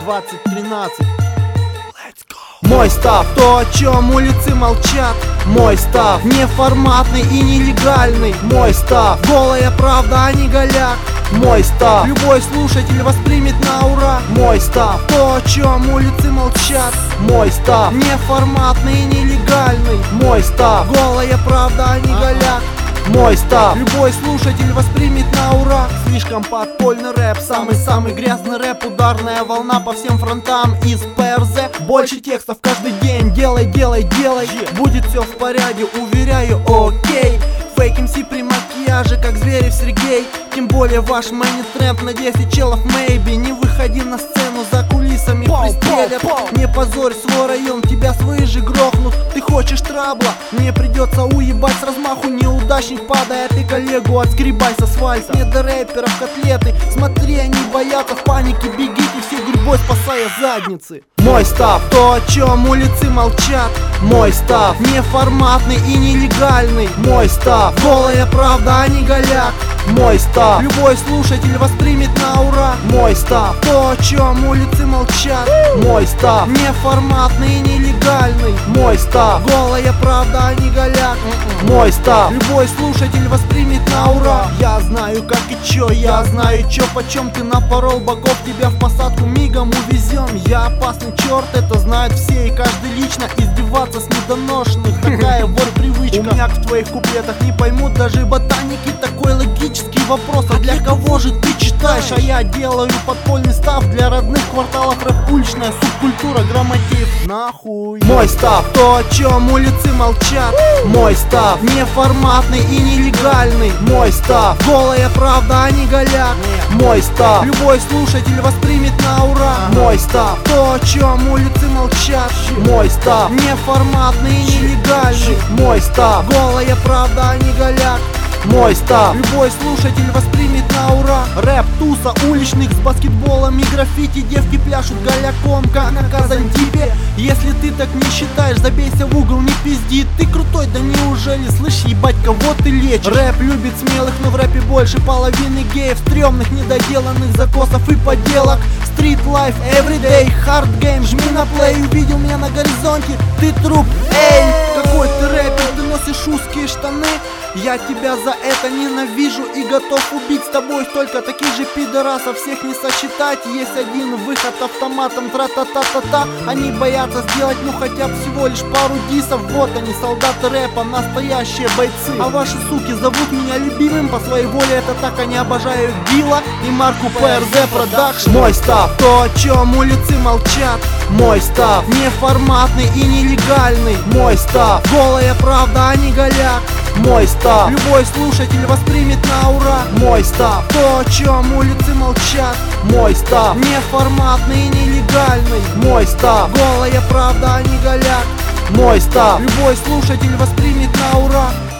2013. Мой став, то, о чем улицы молчат. Мой став, неформатный и нелегальный. Мой став, голая правда, а не голяк. Мой став, любой слушатель воспримет на ура. Мой став, то, о чем улицы молчат. Мой став, неформатный и нелегальный. Мой став, голая правда, а не голяк. Мой став, любой слушатель воспримет на ура. Слишком подпольный рэп, самый-самый грязный рэп. Ударная волна по всем фронтам из ПРЗ. Больше текстов каждый день, делай, делай, делай. Будет все в порядке, уверяю, окей. Фейк МС при макияже, как Зверев Сергей. Тем более ваш мани-трэп на 10 челов, maybe. Не выходи на сцену, за кулисами пристрелят. Не позорь свой район, тебя свои же грохнут. Ты хочешь трабла, мне придется уебать с размаху. Неудачник падает и коллегу отскребай с асфальта. Не до рэперов котлеты, смотри, они боятся. В панике бегите все гурьбой, спасая задницы. Мой став, то, о чем улицы молчат. Мой став, неформатный и нелегальный. Мой став, голая правда, а не голяк. Мой став, любой слушатель воспримет на ура. Мой став, то, о чем улицы молчат. Мой став, неформатный и нелегальный. Мой став, голая правда, а не голяк. Мой став, любой слушатель воспримет на ура. Я знаю как и чё, я знаю чё почем. Ты напорол боков, тебя в посадку мигом увезем. Я опасный черт, это знают все и каждый лично. Издеваться с недоношенных, такая вот привычка. У меня в твоих куплетах не поймут даже ботаники. Такой логический вопрос, а для кого же ты читаешь? А я делаю подпольный став для родных кварталов. Рэп уличная субкультура, грамотеев нахуй. Мой став, то, о чем улицы молчат. Мой став, неформатный и нелегальный. Мой став, голая правда, а не голяк. Мой став, любой слушатель воспримет на ура. Мой став, то, о чем улицы молчат. Мой став, неформатный и нелегальный. Мой став, голая правда, а не голяк. Мой став, любой слушатель воспримет на ура. Рэп туса уличных с баскетболом и граффити. Девки пляшут голяком, как на Казантипе. Если ты так не считаешь, забейся в угол, не пизди. Ты крутой, да неужели, слышь, ебать, кого ты лечишь? Рэп любит смелых, но в рэпе больше половины геев. Стрёмных, недоделанных закосов и поделок. Street life, everyday, hard game. Жми на плей, увидел меня на горизонте. Ты труп, эй, какой ты рэпер, ты носишь узкие штаны. Я тебя за это ненавижу и готов убить. С тобой только таких же пидорасов, всех не сосчитать. Есть один выход автоматом, тра-та-та-та-та. Они боятся сделать, ну хотя бы всего лишь пару дисов. Вот они, солдаты рэпа, настоящие бойцы. А ваши суки зовут меня любимым по своей воле. Это так они обожают Дила и марку ПРЗ Продакшн. Мой став, то, о чем улицы молчат. Мой став, неформатный и нелегальный. Мой став, голая правда, а не голяк. Мой став, любой слушатель воспримет на ура. Мой став, то, о чем улицы молчат. Мой став, неформатный и нелегальный. Мой став, голая правда, а не голяк. Мой став, любой слушатель воспримет на ура.